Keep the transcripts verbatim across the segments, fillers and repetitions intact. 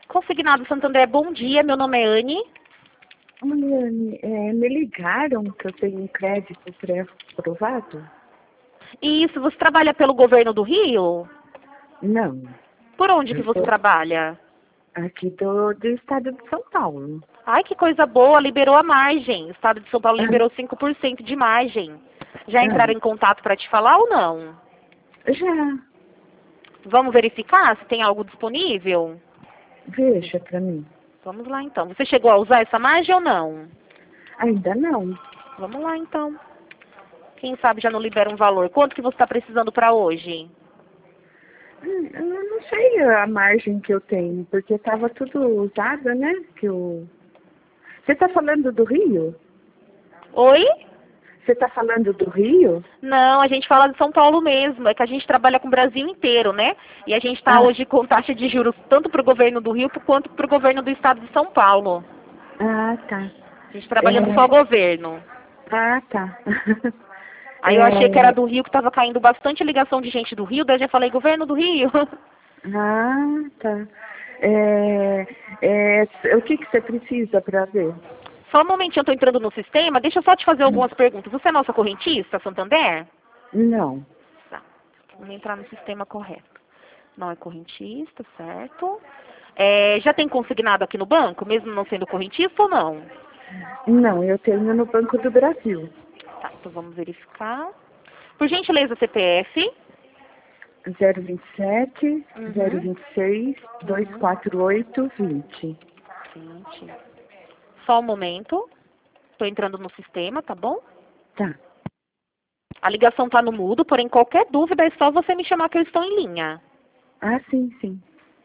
Consignado Santander, bom dia, meu nome é Anne. Oi, Anne, é, me ligaram que eu tenho um crédito pré-aprovado? Isso, você trabalha pelo governo do Rio? Não, Por onde que eu você sou trabalha? aqui do, do estado de São Paulo. Ai, que coisa boa, liberou a margem. O estado de São Paulo Ah, liberou cinco por cento de margem. Já entraram ah, em contato para te falar ou não? já, Vamos verificar se tem algo disponível? veja pra mim. Vamos lá então. Você chegou a usar essa margem ou não? Ainda não. Vamos lá então. Quem sabe já não libera um valor. Quanto que você está precisando para hoje? Hum, Eu não sei a margem que eu tenho, porque estava tudo usado, né? Que eu... Você está falando do Rio? Oi? Você está falando do Rio? Não, a gente fala de São Paulo mesmo. É que a gente trabalha com o Brasil inteiro, né? E a gente está Ah, hoje com taxa de juros tanto para o governo do Rio quanto para o governo do estado de São Paulo. ah, tá. A gente É, trabalha no só governo. ah, tá. Aí eu achei que era É, do Rio, que estava caindo bastante ligação de gente do Rio, daí eu já falei, governo do Rio. Ah, tá. É, é, o que, que você precisa para ver? Só um momentinho, eu estou entrando no sistema, deixa eu só te fazer algumas perguntas. Você é nossa correntista, Santander? Não. Tá. Vamos entrar no sistema correto. Não é correntista, certo? É, já tem consignado aqui no banco, mesmo não sendo correntista ou não? Não, eu tenho no Banco do Brasil. Tá, então vamos verificar. Por gentileza, C P F. zero vinte e sete, zero Uhum. vinte e seis, dois Uhum. quatro oito, vinte. vinte. Só um momento. Estou entrando no sistema, tá bom? Tá. A ligação está no mudo, porém qualquer dúvida é só você me chamar que eu estou em linha. Ah, sim, sim.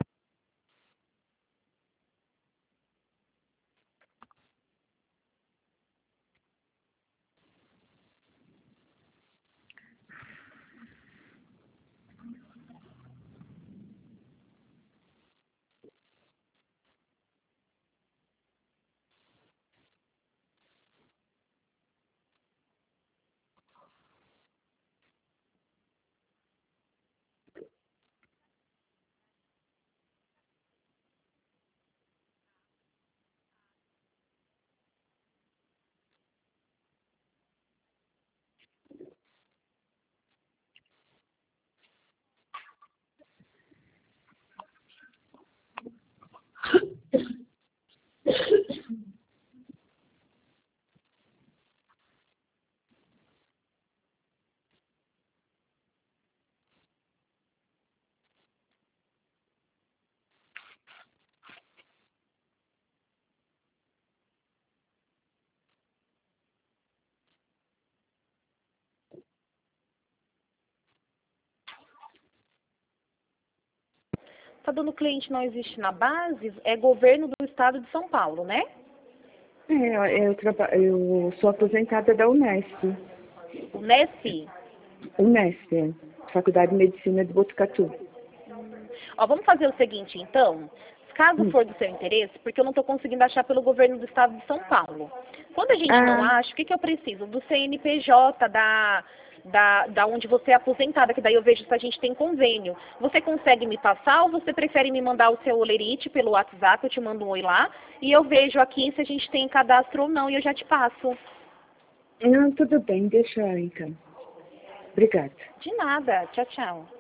Tá dando cliente não existe na base, é governo do estado de São Paulo, né? É, eu, eu, traba- eu sou aposentada da Unesp. O Nessi. Unesp, é. Faculdade de Medicina de Botucatu. Ó, vamos fazer o seguinte, então. Caso Hum. for do seu interesse, porque eu não estou conseguindo achar pelo governo do estado de São Paulo. Quando a gente não Ah, acha, o que, que eu preciso? Do C N P J, da, da, da onde você é aposentada, que daí eu vejo se a gente tem convênio. Você consegue me passar ou você prefere me mandar o seu olerite pelo WhatsApp, eu te mando um oi lá, e eu vejo aqui se a gente tem cadastro ou não, e eu já te passo. não, tudo bem, deixa então. Obrigada. De nada. Tchau, tchau.